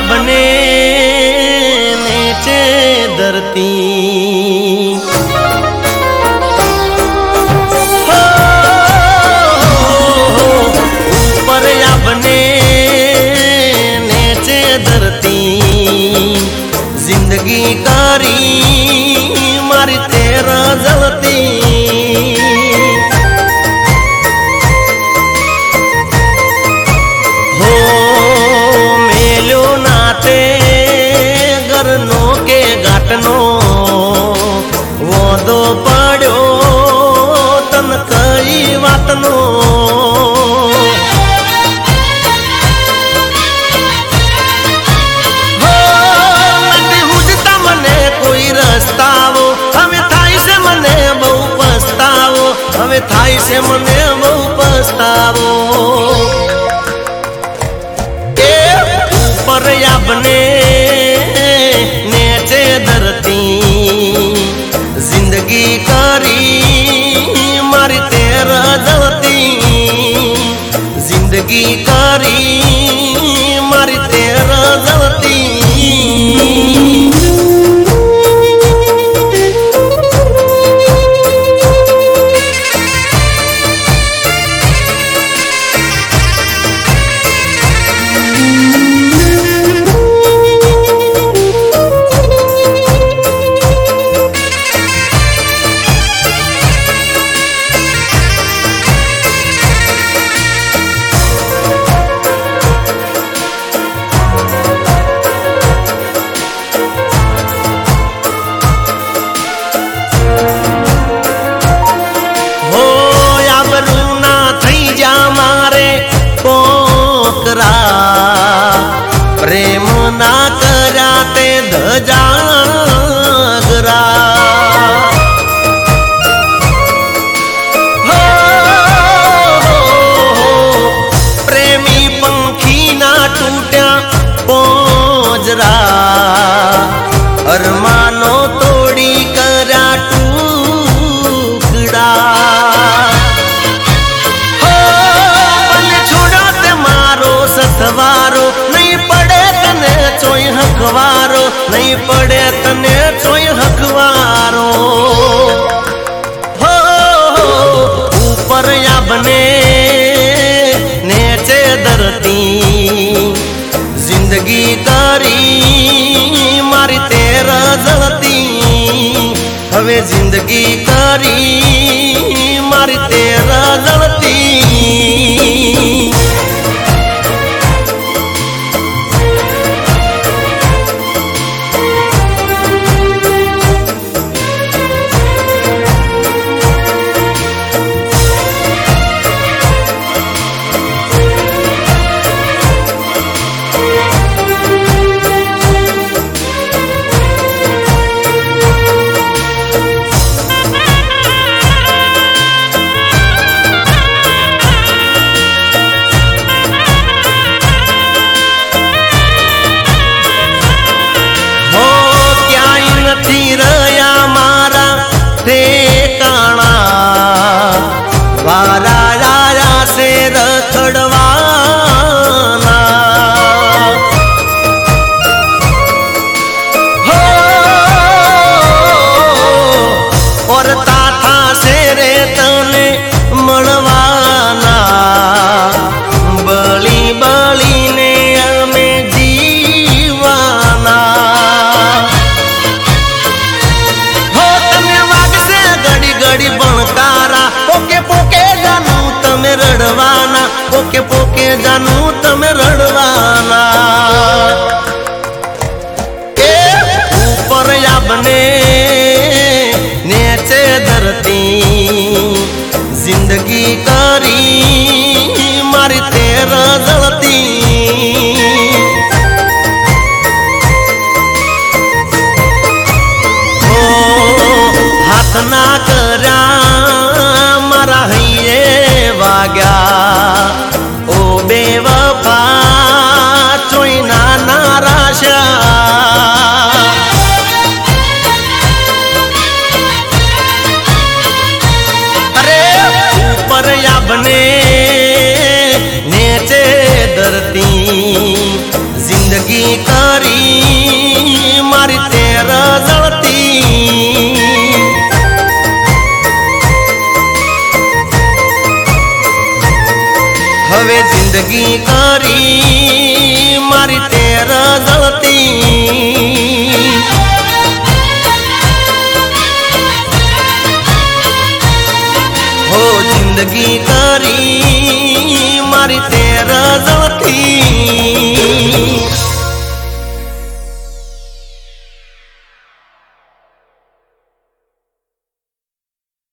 बने नीचे धरती ऊपर या बने नीचे धरती जिंदगी कारी मारी तेरा जलती हो मेलो नाते घरनो के घाटनो वोदो पड़ो तन कई वातनो हमें थाई से मने बहु पछतावो ऊपर या बने नीचे धरती जिंदगी कारी मारी तेरा जलती जिंदगी कारी मारी तेरा जलती प्रेम ना कराते धजागरा प्रेमी पंखी ना टूटा पोजरा अरमानो तोड़ी करा टुकड़ा सवारो नहीं पड़े तने चोई हकवारो नहीं पड़े तने चोई हकवारो हो ऊपर या बने नीचे धरती जिंदगी कारी मारी तेरा जलती हवे जिंदगी कारी मारी तेरा जलती ठेकाना वारा राया से रखड़वाना हो और ताथा से रे तने मणवाना बली बली ने हमें जीवाना बनकारा पोके पोके जानू तमे रड़वाना पोके पोके जानू तमे रड़वाना ऊपर या बने नीचे धरती जिंदगी कारी मारी तेरा जलती हाथ ना करा मारा है वाग्या ओ बेवफा चोई ना नाराशा अरे ऊपर या बने नीचे धरती जिंदगी का जिंदगी करी मारी तेरा जलती हो जिंदगी करी